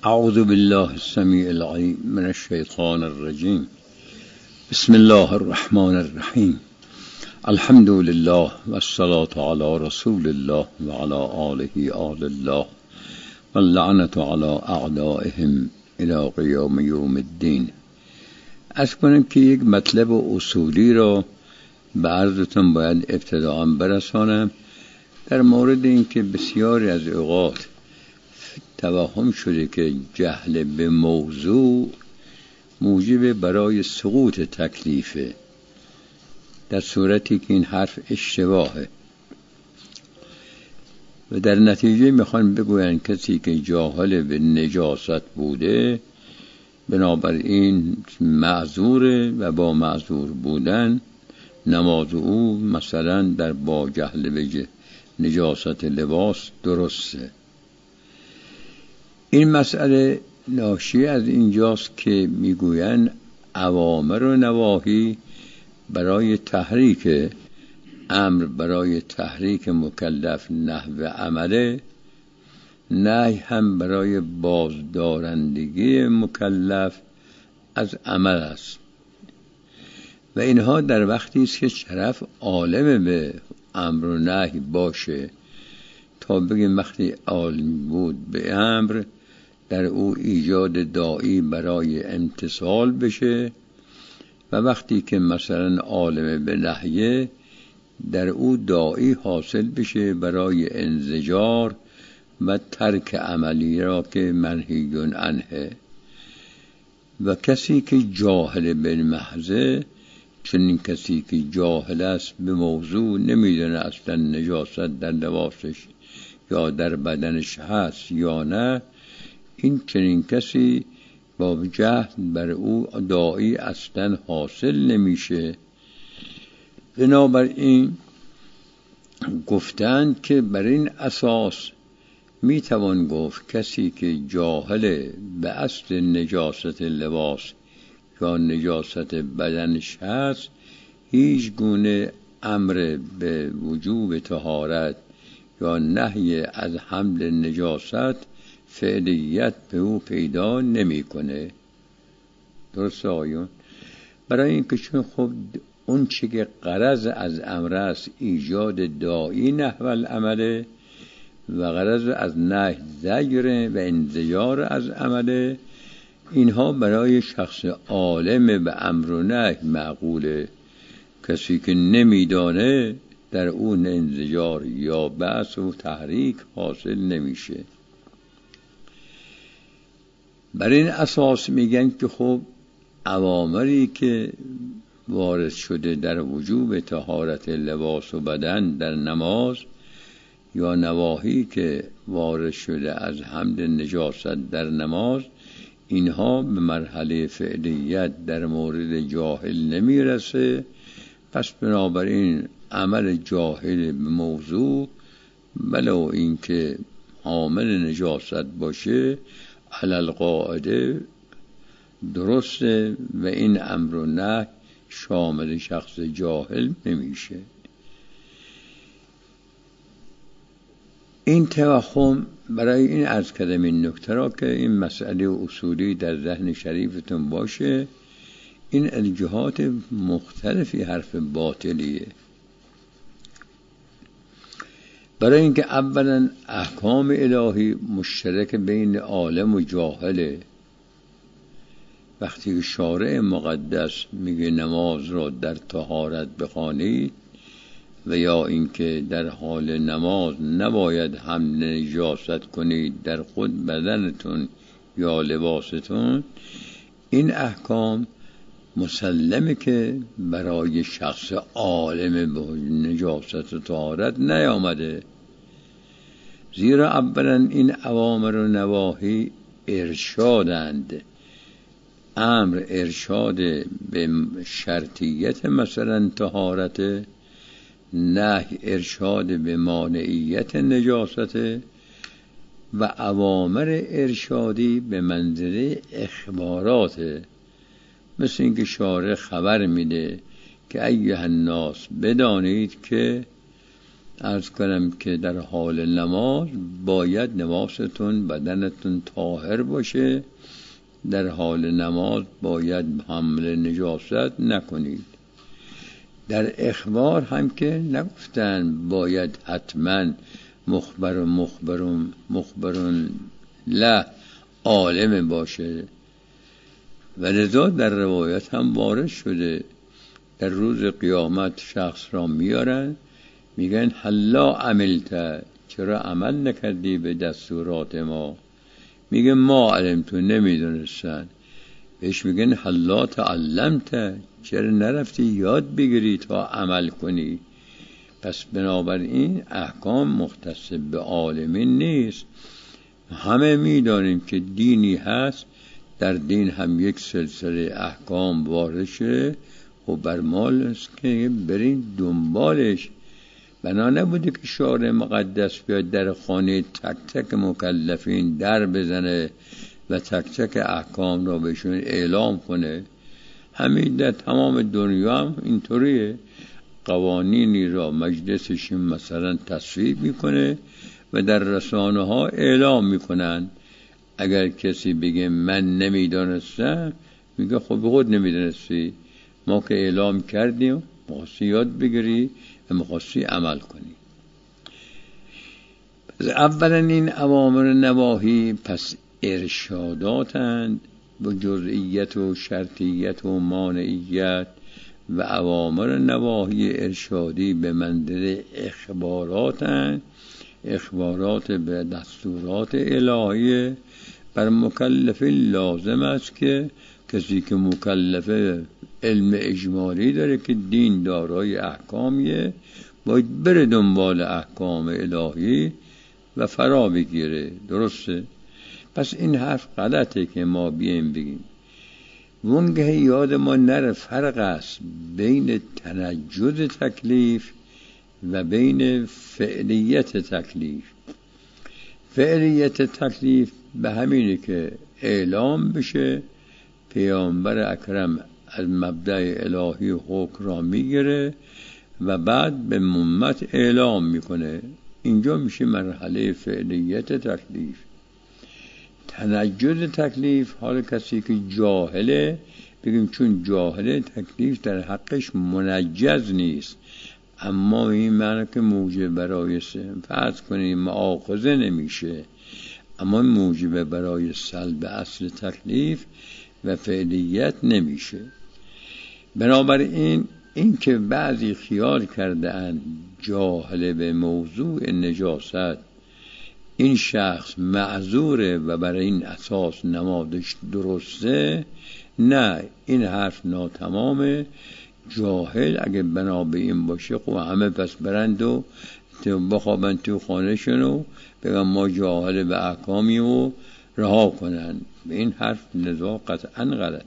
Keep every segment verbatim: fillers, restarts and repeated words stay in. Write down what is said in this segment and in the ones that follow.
اعوذ بالله السمیع العلیم من الشیطان الرجیم. بسم الله الرحمن الرحیم. الحمد لله و الصلاة علی رسول الله و علی آله آل الله و اللعنة علی اعدائهم الی قیام یوم الدین. از کنم که یک مطلب اصولی را به عرضتون باید ابتداء برسانم در مورد اینکه بسیاری از اوقات توهم شده که جهل به موضوع موجب برای سقوط تکلیفه، در صورتی که این حرف اشتباهه و در نتیجه میخوان بگوین کسی که جاهل به نجاست بوده بنابراین معذوره و با معذور بودن نماز او مثلا در با جهل به نجاست لباس درسته. این مسئله ناشی از اینجاست که میگوین اوامر و نواهی برای تحریک امر، برای تحریک مکلف نحو عمله، نهی هم برای بازدارندگی مکلف از عمل است و اینها در وقتی است که طرف عالم به امر و نهی باشه تا بگیم وقتی عالم بود به امر در او ایجاد داعی برای امتثال بشه و وقتی که مثلا عالم به نهیه در او داعی حاصل بشه برای انزجار و ترک عملی را که منهی عنه. و کسی که جاهل بالمحضه، چنین کسی که جاهل است به موضوع نمیدونه اصلا نجاست در لباسش یا در بدنش هست یا نه، این چنین کسی با جهل بر او داعی اصلا حاصل نمیشه. بنابراین گفتند که بر این اساس میتوان گفت کسی که جاهل به اصل نجاست لباس یا نجاست بدنش هست هیچ گونه امر به وجوب طهارت یا نهی از حمل نجاست فعلیت به او پیدا نمی کنه. درست آیون؟ برای اینکه چون خب اون چی که غرض از امر است ایجاد داعی نحو العمله و غرض از نهی زجر و انزجار از عمله، اینها برای شخص عالم به امر و نهی معقوله. کسی که نمیدانه در اون انزجار یا بحث و تحریک حاصل نمیشه. بر این اساس میگن که خب اوامری که وارد شده در وجوب طهارت لباس و بدن در نماز یا نواهی که وارد شده از حمل نجاست در نماز، اینها به مرحله فعلیت در مورد جاهل نمیرسه. پس بنابراین عمل جاهل به موضوع ولو اینکه حامل نجاست باشه علی القاعده درسته و این امر و نهی شامل شخص جاهل نمیشه. این توهم برای این عرض کردم این نکته را که این مسئله اصولی در ذهن شریفتون باشه. این الجهات مختلفی حرف باطلیه. برای اینکه اولا احکام الهی مشترک بین عالم و جاهله. وقتی که شارع مقدس میگه نماز را در طهارت بخوانید و یا اینکه در حال نماز نباید حمل نجاست کنید در خود بدنتون یا لباستون، این احکام مسلمه که برای شخص عالم به نجاست و طهارت نیامده، زیرا اولا این اوامر و نواهی ارشادند. امر ارشاد به شرطیت مثلا طهارت، نهی ارشاد به مانعیت نجاست و اوامر ارشادی به منزله اخبارات. مثل اینکه شارع خبر میده که ایها الناس بدانید که عرض کنم که در حال نماز باید نواستون بدنتون طاهر باشه، در حال نماز باید حمل نجاست نکنید. در اخبار هم که نگفتن باید حتما مخبر مخبرون مخبرون لا عالم باشه، و لذا در روایت هم وارد شده در روز قیامت شخص را میارن میگن حلا عملت، چرا عمل نکردی به دستورات ما؟ میگن ما علمتو، نمیدونستن. بهش میگن حلا تعلمت، چرا نرفتی یاد بگیری تا عمل کنی؟ پس بنابراین احکام مختص به عالمین نیست. همه میدانیم که دینی هست، در دین هم یک سلسله احکام وارد شده و بر مال است که برین دنبالش. بنا نبوده که شارع مقدس بیاد در خانه تک تک مکلفین در بزنه و تک تک احکام را بهشون اعلام کنه. همین در تمام دنیا هم اینطوریه، قوانینی را مجلسش مثلا تصویب میکنه و در رسانه ها اعلام میکنن. اگر کسی بگه من نمیدانستم، میگه خب خود نمیدانستی، ما که اعلام کردیم، مخواستی یاد بگیری و مخواستی عمل کنی. اولا این اوامر نواهی پس ارشاداتند با جزئیت و شرطیت و مانعیت، و اوامر نواهی ارشادی به منزله اخباراتند، اخبارات به دستورات الهیه. بر مکلف لازم است که کسی که مکلف علم اجمالی داره که دین دارای احکامیه، باید بره دنبال احکام الهی و فرا بگیره. درسته؟ پس این حرف غلطه که ما بیم بگیم. وانگه یاد ما نره فرق است بین تنجد تکلیف و بین فعلیت تکلیف. فعلیت تکلیف به همینه که اعلام بشه، پیامبر اکرم از مبدأ الهی حکم را میگیره و بعد به امت اعلام میکنه. اینجا میشه مرحله فعلیت تکلیف. تنجد تکلیف حال کسی که جاهله، بگیم چون جاهله تکلیف در حقش منجز نیست، اما این معنی که موجب برای فرض کنیم مؤاخذه نمیشه، اما موجب برای سلب اصل تکلیف و فعلیت نمیشه. بنابراین این که بعضی خیال کرده اند جاهل به موضوع نجاست این شخص معذوره و برای این اساس نمازش درسته، نه، این حرف ناتمامه. جاهل اگه بنا به این باشه خب همه پس برند و بخوابن تو خانه شنو بگن ما جاهل به احکامی و رها کنن. به این حرف لذا قطعا غلط.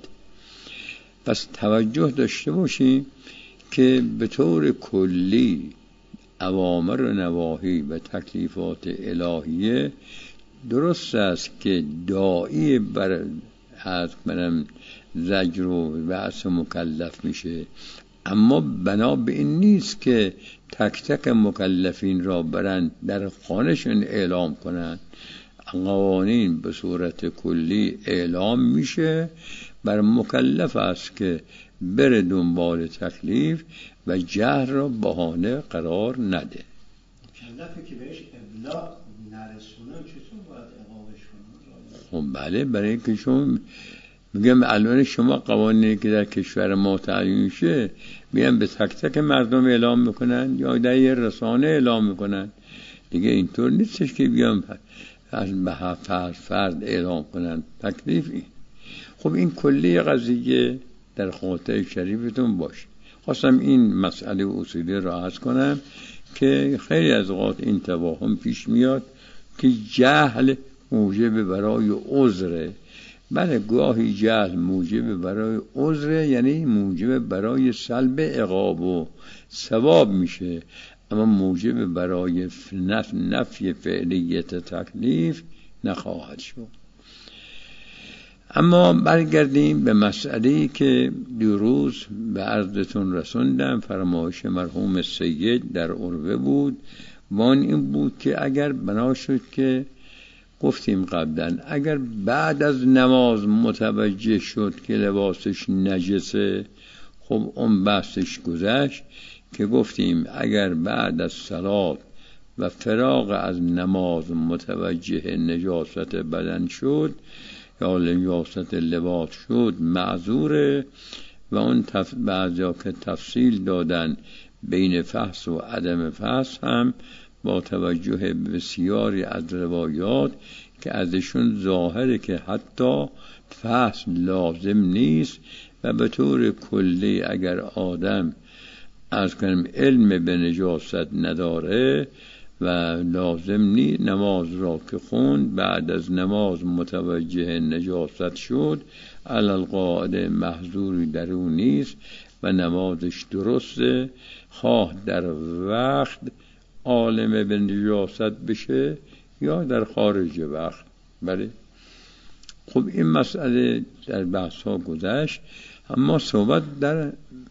پس توجه داشته باشیم که به طور کلی اوامر و نواهی و تکلیفات الهیه درست است که داعی بر از منم زجر و بحث مکلف میشه، اما بنا به این نیست که تک تک مکلفین را برند در خانهشون اعلام کنند. قوانین به صورت کلی اعلام میشه، بر مکلف است که بره دنبال تکلیف و جهل را بهانه قرار نده. مکلفی که بهش ابلاغ نرسونه چطور باید اقامش کنه؟ خب بله، برای اینکه شما میگم الان شما قوانینی که در کشور ما تعیین شه میگن به تک تک مردم اعلام میکنن یا در یه رسانه اعلام میکنن دیگه. اینطور نیستش که بیان از به فرد فرد اعلام کنن تکلیف. این خب این کلی قضیه در خاطر شریفتون باشه. خواستم این مسئله اصولی را عرض کنم که خیلی از اوقات این توهم پیش میاد که جهل موجب برای عذره. بله، گاهی جهل موجب برای عذره، یعنی موجب برای سلب عقاب و ثواب میشه، اما موجب برای نف... نفی فعلیت تکلیف نخواهد شد. اما برگردیم به مسئله‌ای که دیروز به عرضتون رسوندم. فرمایش مرحوم سید در عروه بود، وان این بود که اگر بنا شد که گفتیم قبلا اگر بعد از نماز متوجه شد که لباسش نجسه، خب اون بحثش گذشت که گفتیم اگر بعد از صلات و فراغ از نماز متوجه نجاست بدن شد یا نجاست لباس شد معذوره. و اون تف... بعضیا که تفصیل دادن بین فحص و عدم فحص هم با توجه به بسیاری از روایات که ازشون ظاهره که حتی فحص لازم نیست و به طور کلی اگر آدم از کنم علم به نجاست نداره و لازم نیست نماز را که خوند بعد از نماز متوجه نجاست شد علی القاعده محظوری در اون نیست و نمازش درسته، خواه در وقت عالم به نجاست بشه یا در خارج وقت. بله خب این مسئله در بحث ها گذشت، اما صحبت در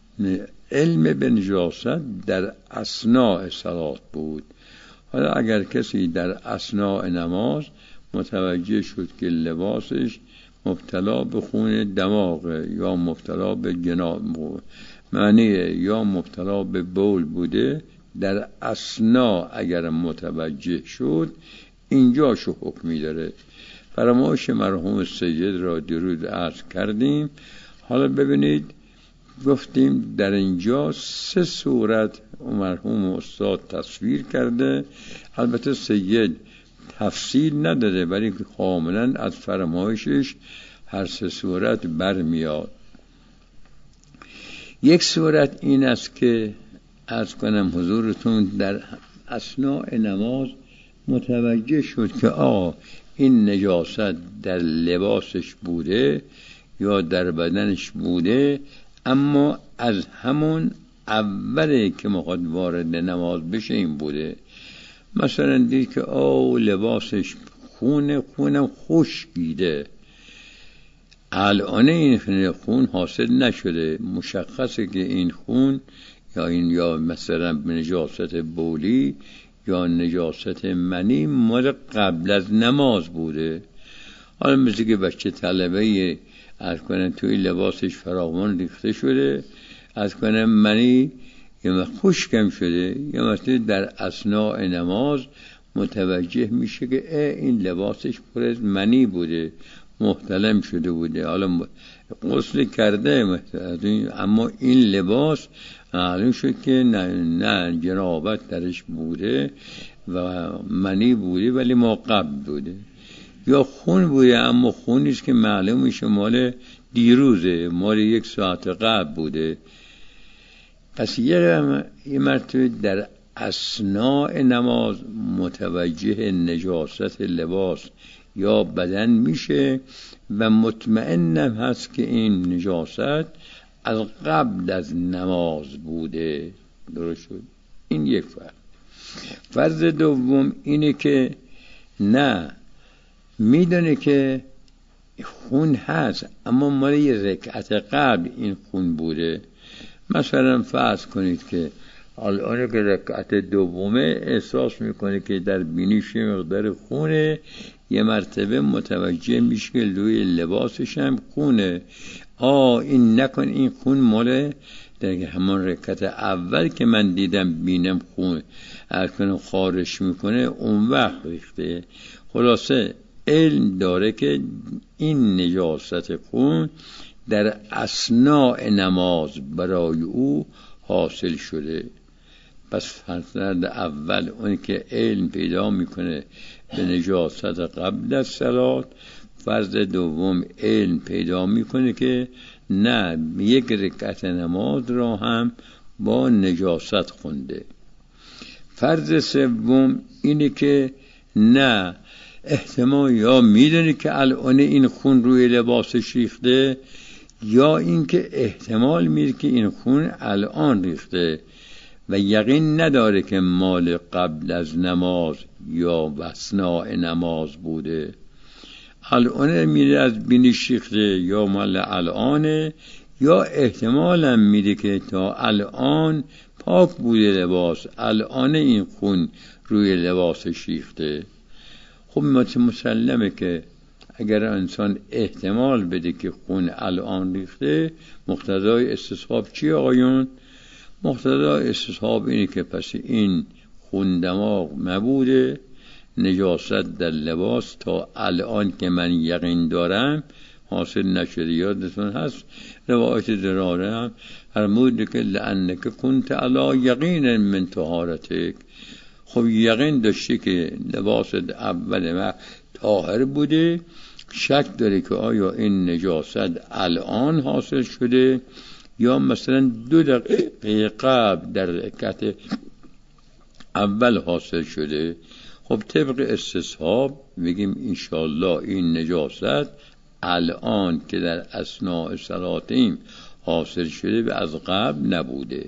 علم به نجاست در اثناء صلات بود. حالا اگر کسی در اثناء نماز متوجه شد که لباسش مبتلا به خون دماغ یا مبتلا به جناب معنی یا مبتلا به بول بوده، در اثناء اگر متوجه شد اینجاشو حکمی داره. فرمایش مرحوم سید را درود عرض کردیم. حالا ببینید گفتیم در اینجا سه صورت مرحوم استاد تصویر کرده، البته سید تفصیل نداده ولی کاملا از فرمایشش هر سه صورت برمیاد. یک صورت این است که عرض کنم حضورتون در اثناء نماز متوجه شد که آقا این نجاست در لباسش بوده یا در بدنش بوده، اما از همون اوله که میخواد وارد نماز بشه این بوده. مثلا دید که آه لباسش خونه خونم خشکیده، الان این خون حاصل نشده، مشخصه که این خون یا این یا مثلا نجاست بولی یا نجاست منی مال قبل از نماز بوده. حالا مثل که بچه طلبه از کنم توی لباسش فراوان ریخته شده، از کنم منی یا خشکم شده، یا مثلا در اثناء نماز متوجه میشه که این لباسش پر از منی بوده، محتلم شده بوده، حالا غسل کرده اما این لباس معلوم شد که نه, نه جنابت درش بوده و منی بوده ولی ما قبل بوده، یا خون بوده اما خونیست که معلوم میشه مال دیروزه، مال یک ساعت قبل بوده. پس یه مرتبه در اثناء نماز متوجه نجاست لباس یا بدن میشه و مطمئنم هست که این نجاست از قبل از نماز بوده. درست شد؟ این یک فرض. فرض دوم اینه که نه میدونه که خون هست اما مال یه رکعت قبل این خون بوده. مثلا فرض کنید که الان که رکعت دومه احساس میکنه که در بینیش مقدار خونه، یه مرتبه متوجه میشه که روی لباسش هم خونه. آه این نکن این خون مال در همان رکعت اول که من دیدم بینم خون ارکن خارش میکنه اون وقت ریخته. خلاصه علم داره که این نجاست خون در اثناء نماز برای او حاصل شده. پس فرض اول اون که علم پیدا میکنه به نجاست قبل از صلات، فرض دوم علم پیدا میکنه که نه یک رکعت نماز را هم با نجاست خونده. فرض سوم اینه که نه احتمال یا میدونه که الان این خون روی لباسش ریخته، یا اینکه احتمال میده که این خون الان ریخته و یقین نداره که مال قبل از نماز یا اثناء نماز بوده. الان میره از بینی شیخته یا مال الانه، یا احتمالا میده که تا الان پاک بوده لباس، الان این خون روی لباس شیخته. خب مسلمه که اگر انسان احتمال بده که خون الان ریخته، مقتضای استصحاب چی آقایون؟ مقتضای استصحاب اینه که پس این خون دماغ نبوده، نجاست در لباس تا الان که من یقین دارم حاصل نشده. یادتون هست روایت دراره هم فرمود که لعنک کنت علی یقین من طهارتک. خب یقین داشتی که لباس اول ما طاهر بوده، شک داره که آیا این نجاست الان حاصل شده یا مثلا دو دقیقه قبل در رکعت اول حاصل شده. خب طبق استصحاب بگیم انشاءالله این نجاست الان که در اثناء صلاتیم حاصل شده و از قبل نبوده.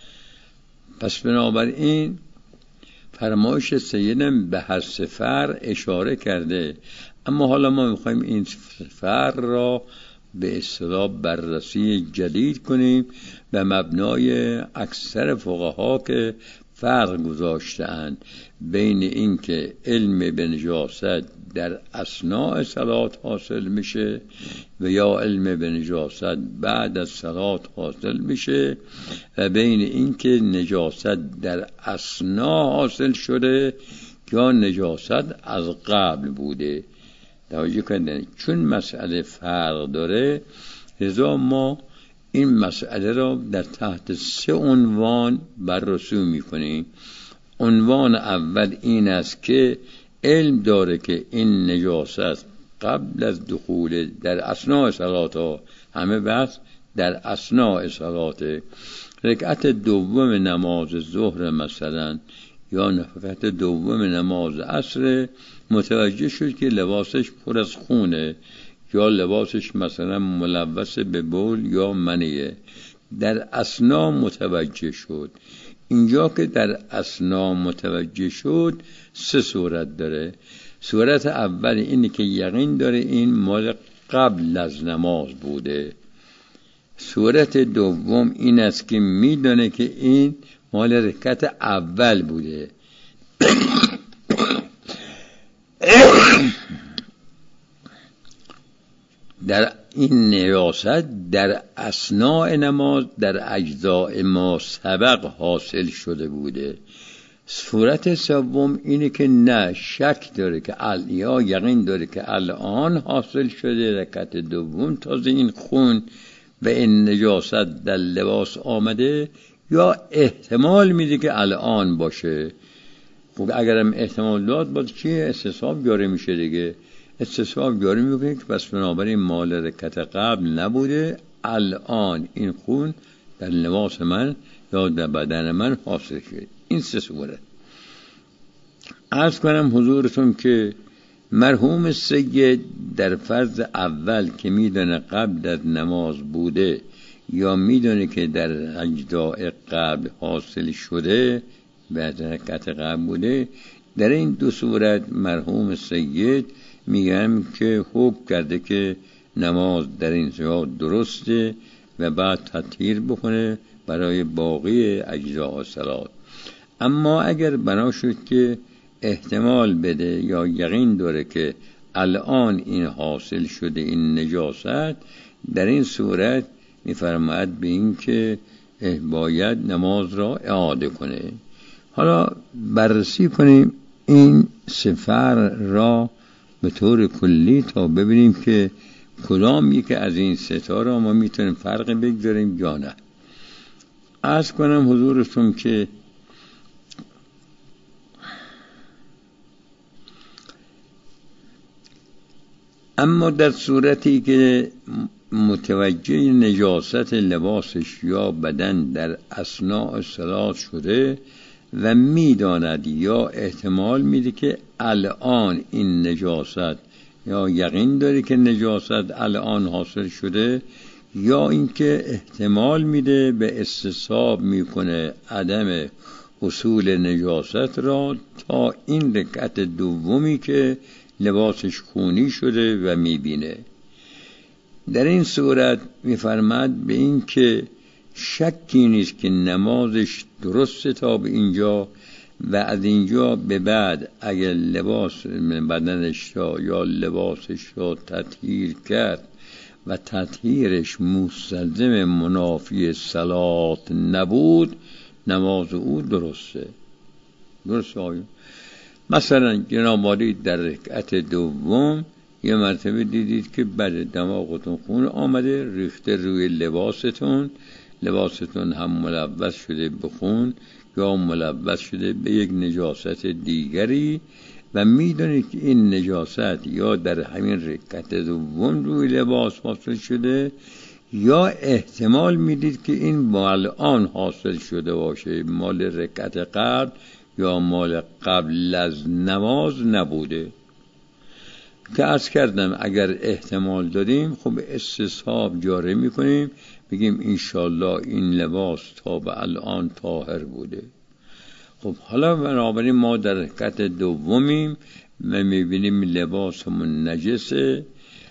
پس بنابراین فرمایش سیدم به هر سفر اشاره کرده، اما حالا ما میخوایم این فر را به اصطلاح بررسی جدید کنیم به مبنای اکثر فقها که فرق گذاشتند بین این که علم به نجاست در اثناء صلات حاصل میشه و یا علم به نجاست بعد از صلات حاصل میشه، و بین این که نجاست در اثناء حاصل شده یا نجاست از قبل بوده. توجه کنید، چون مسئله فرق داره لذا ما این مسئله را در تحت سه عنوان بررسی میکنیم. عنوان اول این است که علم داره که این نجاست قبل از دخول در اثناء صلات ها، همه بس در اثناء صلات رکعت دوم نماز ظهر مثلا یا رکعت دوم نماز عصر متوجه شد که لباسش پر از خونه یا لباسش مثلا ملوث به بول یا منیه، در اثناء متوجه شد. اینجا که در اثناء متوجه شد سه صورت داره. صورت اول اینه که یقین داره این مال قبل از نماز بوده. صورت دوم این است که میدونه که این مال رکعت اول بوده. در این نجاست در اثناء نماز در اجزاء ما سبق حاصل شده بوده. صورت سوم اینه که نه، شک داره که یا یقین داره که الان حاصل شده رکعت دوم تازه این خون و این نجاست در لباس آمده، یا احتمال میده که الان باشه. خب اگرم احتمال داد باید چیه؟ استصحاب جاری میشه دیگه. استصحاب جاری میکنه که پس بنابراین مال رکعت قبل نبوده، الان این خون در لباس من یا در بدن من حاصل شده. این سه صورت. عرض کنم حضورتون که مرحوم سید در فرض اول که میدونه قبل از نماز بوده یا میدونه که در اجزاء قبل حاصل شده بعد رکعت قبل بوده، در این دو صورت مرحوم سید میگم که حکم کرده که نماز در این جا درسته و بعد تطهیر بکنه برای باقی اجزاء صلات. اما اگر بنا شد که احتمال بده یا یقین داره که الان این حاصل شده این نجاست، در این صورت میفرماید به این که باید نماز را اعاده کنه. حالا بررسی کنیم این سفر را به طور کلی تا ببینیم که کدام یکی از این ستا را ما میتونیم فرق بگذاریم یا نه. عرض کنم حضورتون که اما در صورتی که متوجه نجاست لباسش یا بدن در اثناء صلات شده و میداند یا احتمال میده که الان این نجاست، یا یقین داره که نجاست الان حاصل شده، یا اینکه احتمال میده به استصحاب میکنه عدم حصول نجاست را تا این رکعت دومی که لباسش خونی شده و میبینه. در این صورت میفرماد به این که شکی نیست که نمازش درسته تا به اینجا، و از اینجا به بعد اگر لباس بدنش را یا لباسش را تطهیر کرد و تطهیرش مستلزم منافی صلات نبود، نماز او درسته. درسته آیا؟ مثلا جناب عالی در رکعت دوم یه مرتبه دیدید که بعد دماغتون خون آمده ریخته روی لباستون، لباستون هم ملوث شده به خون یا ملوث شده به یک نجاست دیگری و میدونید که این نجاست یا در همین رکعت دوم روی لباس حاصل شده یا احتمال میدید که این مال آن حاصل شده باشه، مال رکعت قبل یا مال قبل از نماز نبوده. که عرض کردم اگر احتمال داریم خب استصحاب جاری میکنیم، بگیم انشالله این لباس تا به الان طاهر بوده. خب حالا بنابراین ما در رکعت دومیم و میبینیم لباسمون نجسه،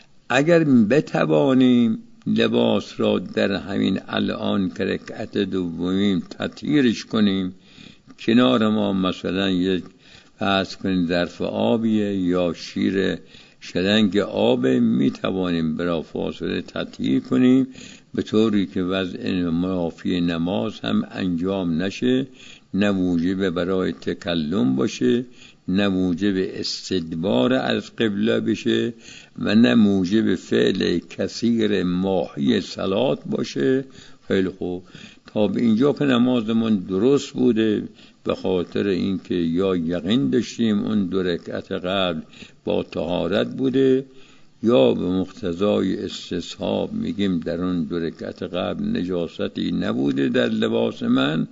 اگر بتوانیم لباس را در همین الان که رکعت دومیم تطهیرش کنیم، کنار ما مثلا یک فرض کنیم ظرف آبیه یا شیر شلنگ آب، میتوانیم برای فاصله تطهیر کنیم به طوری که وضع منافی نماز هم انجام نشه، نه موجب برای تکلم باشه، نه موجب استدبار از قبله بشه و نه موجب فعل کثیر ماهی صلات باشه. خیلی خوب، تا به اینجا که نمازمون درست بوده به خاطر اینکه یا یقین داشتیم اون دو رکعت قبل با طهارت بوده یا به مقتضای استصحاب میگیم در اون دو رکعت قبل نجاستی نبوده در لباس من.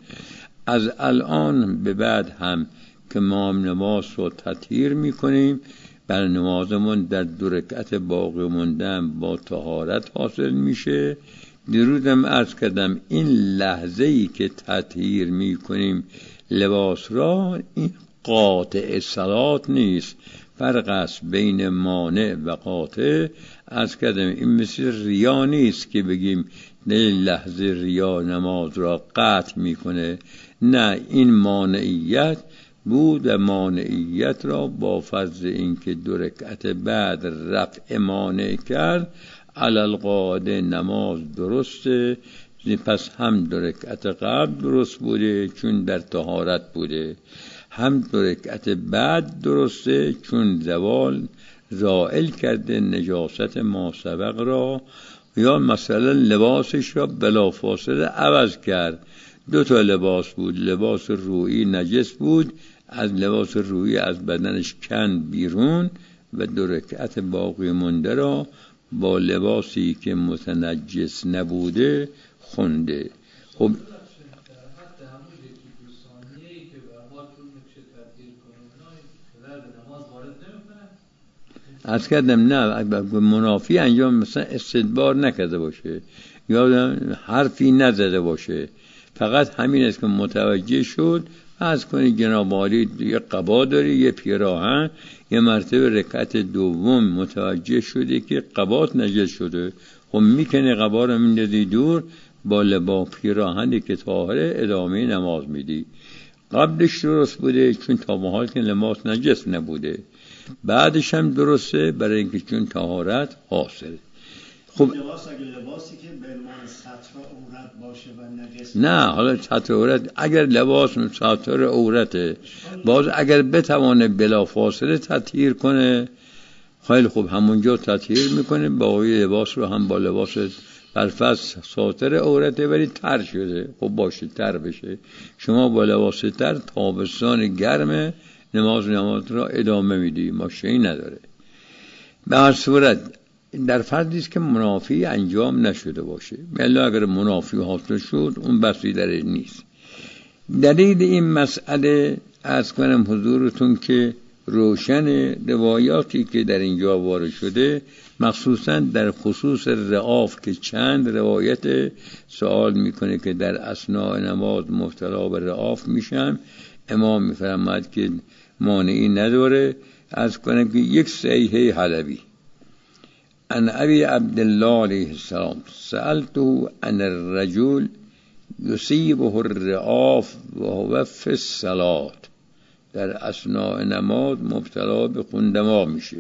از الان به بعد هم که ما نماز رو تطهیر میکنیم بر نمازمون در دو رکعت باقی موندن با طهارت حاصل میشه. دیروزم عرض کردم این لحظه ای که تطهیر میکنیم لباس را این قاطع صلات نیست، فرق است بین مانع و قاطع. عرض کردم این مثل ریا نیست که بگیم نه لحظه ریا نماز را قطع میکنه، نه این مانعیت بود و مانعیت را با فرض اینکه دو رکعت بعد رفع مانع کرد علل قاعده نماز درسته. پس هم دو رکعت قبل درست بوده چون در طهارت بوده، هم دو رکعت بعد درسته چون زوال زائل کرده نجاست ما سبق را، یا مثلا لباسش را بلافاصله عوض کرد. دو تا لباس بود، لباس روئی نجس بود، از لباس روئی از بدنش کند بیرون و دو رکعت باقی مونده را با لباسی که متنجس نبوده خونده. خب از کردم نه منافی انجام مثلا استدبار نکرده باشه یا حرفی نزده باشه، فقط همین است که متوجه شد. از کنی جناب عالی یه قبا داری یه پیراهن، یه مرتبه رکعت دوم متوجه شده که قبات نجس شده، خب میکنه قبا رو میندازی دور با لبا پیراهنی که طاهره ادامه نماز میدی. قبلش درست بوده چون تا به حال که لباس نجس نبوده، بعدش هم درسته برای اینکه چون طهارت حاصل. خب لباس اگه لباسی که به عنوان ستر عورت باشه و نجس نه، حالا ستر عورت اگر لباس ستر عورته باز اگر بتوانه بلافاصله تطهیر کنه خیلی خوب همونجا تطهیر میکنه، باقی لباس رو هم با لباس برفس ساتر عورته ولی تر شده خب باشه تر بشه، شما با لباس تر تابستان گرمه نماز نماز را ادامه میدی، ماشینی نداره. به هر صورت در فردی است که منافی انجام نشده باشه، الا اگر منافی حاصل شد اون بحثی در نیست. دلیل این مسئله از کنم حضورتون که روشن روایاتی که در اینجا وارد شده مخصوصا در خصوص رعاف که چند روایت سوال میکنه که در اثناء نماز مبتلا به رعاف میشن، امام میفرماید که مانعی نداره از کنم که یک صحیح حلبی ان ابی عبدالله علیه السلام سألته عن الرجل یصیبه الرعاف و هو فی الصلاة، در اثناء نماز مبتلا به خون دماغ میشه.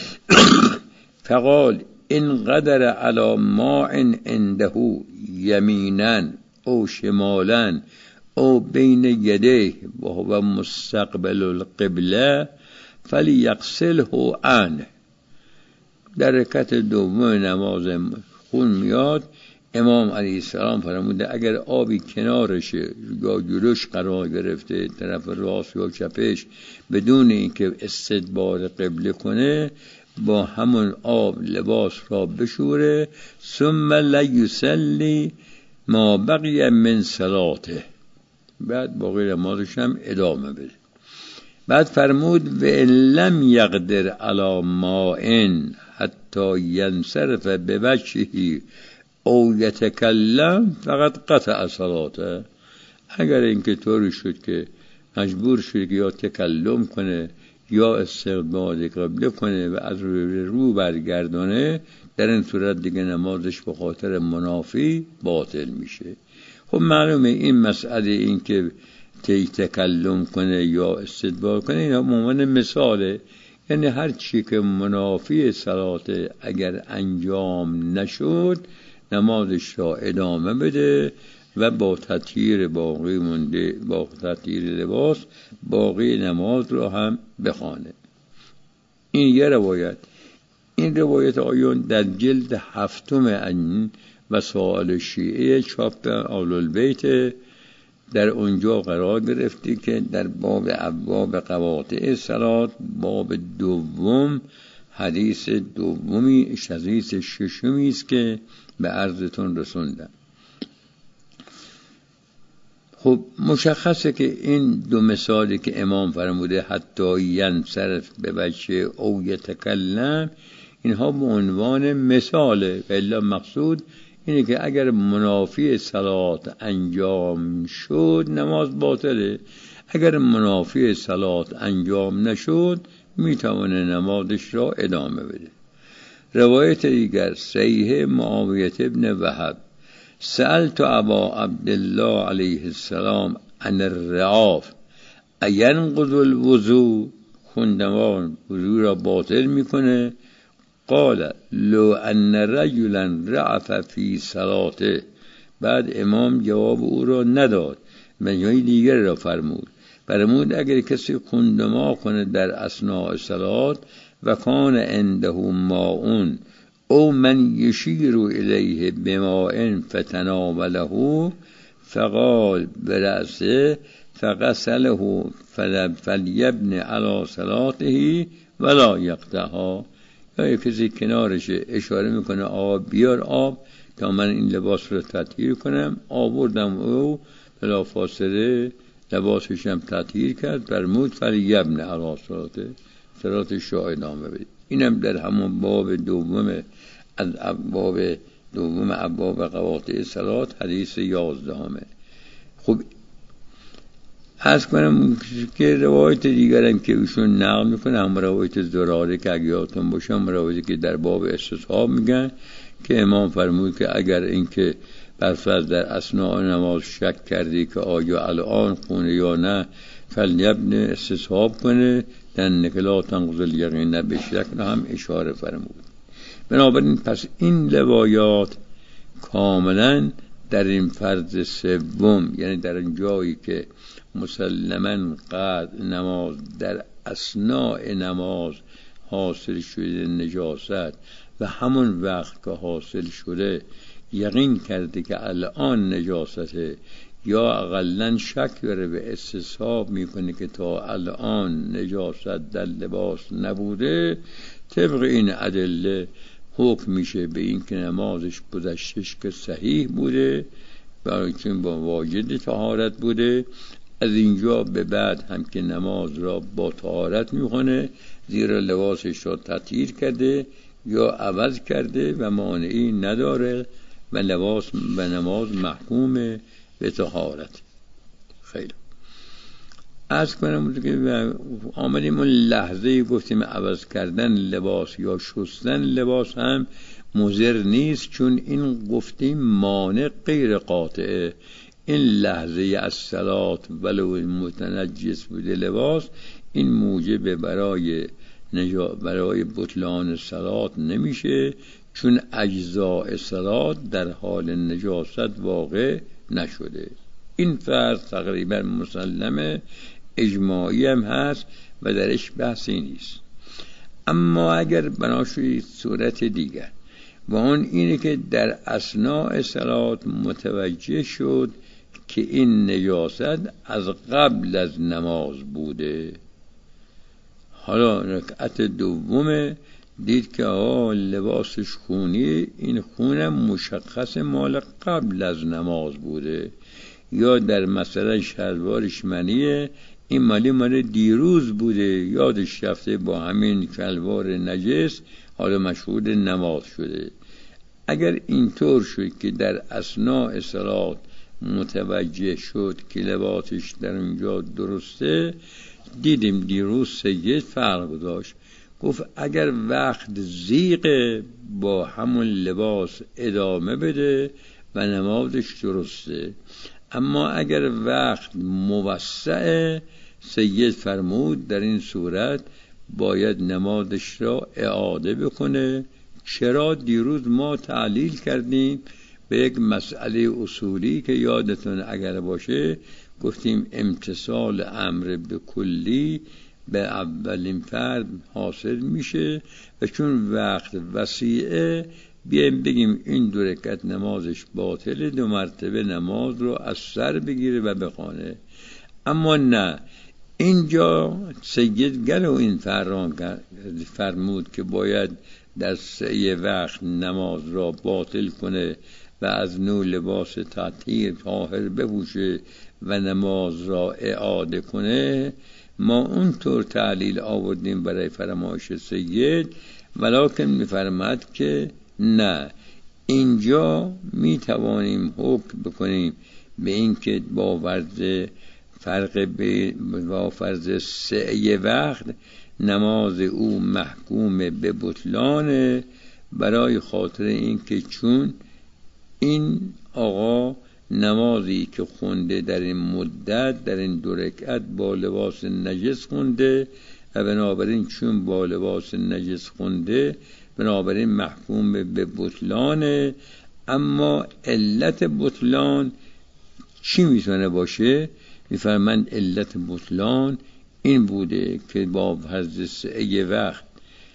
فقال این قدر علی ماء عنده یمینا او شمالا او بین یدیه و هو مستقبل القبله فلیغسله عنه. در رکعت دوم نماز خون میاد، امام علیه السلام فرموده اگر آبی کنارشه یا جلوش قرار گرفته طرف راست یا چپش بدون اینکه استدبار قبله کنه، با همون آب لباس را بشوره، ثم لیصلی ما بقی من صلاته، بعد باقی نمازش هم ادامه بده. بعد فرمود و ان لم یقدر علی ماء حتی ینصرف بوجهه او یتکلم فقط قطع صلاته. اگر اینکه طوری شد که مجبور شد که یا تکلم کنه یا استقبال قبله کنه و از رو, رو برگردانه، در این صورت دیگه نمازش به خاطر منافی باطل میشه. خب معلومه این مسئله این که تکلم کنه یا استدبار کنه اینا مومن مثاله، یعنی هر چی که منافی صلاته اگر انجام نشد نمازش را ادامه بده و با تطهیر باقی مونده با تطهیر لباس باقی نماز را هم بخوانه. این یه روایت. این روایت آیون در جلد هفتم این وسائل شیعه چاپ آل البیت در اونجا قرار گرفتی که در باب ابواب قواطع صلات باب دوم حدیث دومی حدیث ششمی است که به عرضتون رسوندم. خب مشخصه که این دو مثالی که امام فرموده حتی ینصرف به وجه او یتکلم، اینها به عنوان مثاله و الا مقصود اینه که اگر منافی صلات انجام شد نماز باطله، اگر منافی صلات انجام نشد میتونه نمازش را ادامه بده. روایت دیگر صحیح معاویه ابن وهب سألت ابا عبدالله علیه السلام عن الرعاف اینقض الوضوء، خوندمان وضوء را باطل میکنه؟ قال لو ان رجلا رعف فی صلاته. بعد امام جواب او را نداد، معنی دیگر را فرمود. فرمود اگر کسی خوندما کنه در اثناء صلات و کان عنده ماء او من یشیر الیه بماء فتناوله فقال برأسه فغسله فلیبن علی صلاته ولا یقطعها. یا کسی کنارش اشاره میکنه آب بیار آب تا من این لباس رو تطهیر کنم، آوردم او بلا فاصله لباسش هم تطهیر کرد، فرمود فلیبن علی صلاته، صلاتش را ادامه بدید. اینم در همون باب دوم از باب دوم ابواب قواطع صلات حدیث یازدهمه. خب از کنم که روایت دیگرم که ایشون نقل میکنه هم روایت زراره که اگه یادتون باشه، هم روایتی که در باب استصحاب میگن که امام فرمود که اگر اینکه برفرض در اثناء نماز شک کردی که آیا الان خونه یا نه فلیبن استصحاب کنه، در نکلا تنقض الیقین به شک هم اشاره فرمود. بنابراین پس این روایات کاملا در این فرض سوم، یعنی در این جایی که مسلماً قد نماز در اثناء نماز حاصل شده نجاست و همون وقت که حاصل شده یقین کرده که الان نجاسته یا اقلن شک داره به استصحاب میکنه که تا الان نجاست در لباس نبوده، طبق این ادله حکم میشه به این که نمازش گذشتش که صحیح بوده، برای چون با واجد طهارت بوده. از اینجا به بعد هم که نماز را با طهارت میخونه، زیرا لباسش را تطهیر کرده یا عوض کرده و مانعی نداره و لباس و نماز محکوم به طهارت. خیلی عرض کنم که آمدیم اون لحظه گفتیم عوض کردن لباس یا شستن لباس هم مضر نیست، چون این گفتیم مانع غیر قاطعه. این لحظه از صلات ولو متنجس بوده لباس، این موجب برای نجا برای بطلان صلات نمیشه، چون اجزاء صلات در حال نجاست واقع نشده. این فرض تقریبا مسلمه، اجماعی هم هست و درش بحثی نیست. اما اگر بناشوی صورت دیگر و اون اینه که در اثناء صلات متوجه شد که این نجاست از قبل از نماز بوده، حالا رکعت دومه دید که آه لباسش خونی، این خونم مشخص مال قبل از نماز بوده، یا در مثلا شلوارش منیه، این مالی مال دیروز بوده، یادش رفته با همین شلوار نجس حالا مشغول نماز شده. اگر اینطور شد که در اثناء صلات متوجه شد که لباسش در اونجا درسته، دیدیم دیروز سید فرق داشت، گفت اگر وقت زیغه با همون لباس ادامه بده و نمازش درسته. اما اگر وقت موسعه، سید فرمود در این صورت باید نمازش را اعاده بکنه. چرا؟ دیروز ما تعلیل کردیم به یک مسئله اصولی که یادتون اگر باشه، گفتیم امتصال امر به کلی به اولین فرد حاصل میشه و چون وقت وسیعه بیایم بگیم این دو رکعت نمازش باطله، دو مرتبه نماز رو از سر بگیره و بخونه. اما نه، اینجا سید گلو این فرمان فرمود که باید در سه وقت نماز را باطل کنه و از نو لباس تطهیر طاهر بپوشه و نماز را اعاده کنه. ما اونطور تعلیل آوردیم برای فرمایش سید، ولکن میفرماد که نه، اینجا میتوانیم حکم بکنیم به این که با فرض فرق با فرض سه وقت نماز او محکوم به بطلانه، برای خاطر این که چون این آقا نمازی که خونده در این مدت در این دو رکعت با لباس نجس خونده و بنابراین چون با لباس نجس خونده بنابراین محکوم به بطلانه. اما علت بطلان چی میتونه باشه؟ میفرمند علت بطلان این بوده که با فرض سه وقت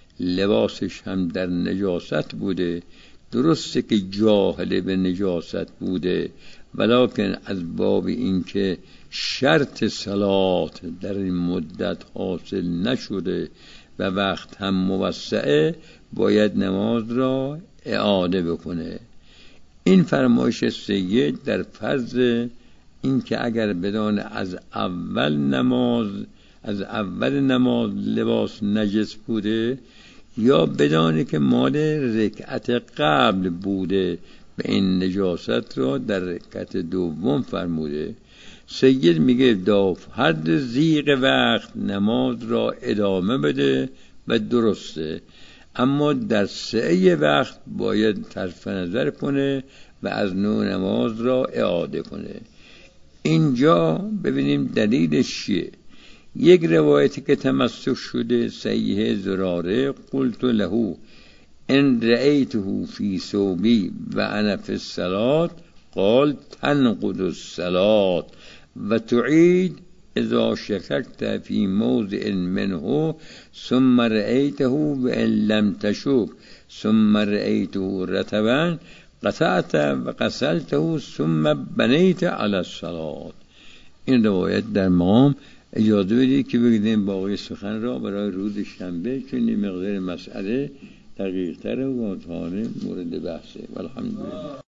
لباسش هم در نجاست بوده، درسته که جاهل به نجاست بوده، ولکن از باب این که شرط صلات در این مدت حاصل نشده و وقت هم موسعه، باید نماز را اعاده بکنه. این فرمایش سید در فرض این که اگر بدان از اول نماز از اول نماز لباس نجس بوده یا بدانه که مال رکعت قبل بوده و این نجاست را در رکعت دوم فرموده. سید میگه داف هر زیغ وقت نماز را ادامه بده و درسته، اما در سعی وقت باید طرف نظر کنه و از نو نماز را اعاده کنه. اینجا ببینیم دلیلش چیه. یک روایتی که تمسک شده صحیح زراره، قلت له ان رأیته فی ثوبی و انا فی الصلاة قال تنقض الصلاة و تعید اذا شککت فی موضع منه ثم رأیته و ان لم تشک ثم رأیته رطبا قطعت و غسلته ثم بنیت علی الصلاة. این روایت در مقام اجازه بدید که بگیدیم باقی سخن را برای روز شنبه، چون این مقدار مسئله دقیق تر و واضحانه مورد بحثه. والحمدلله.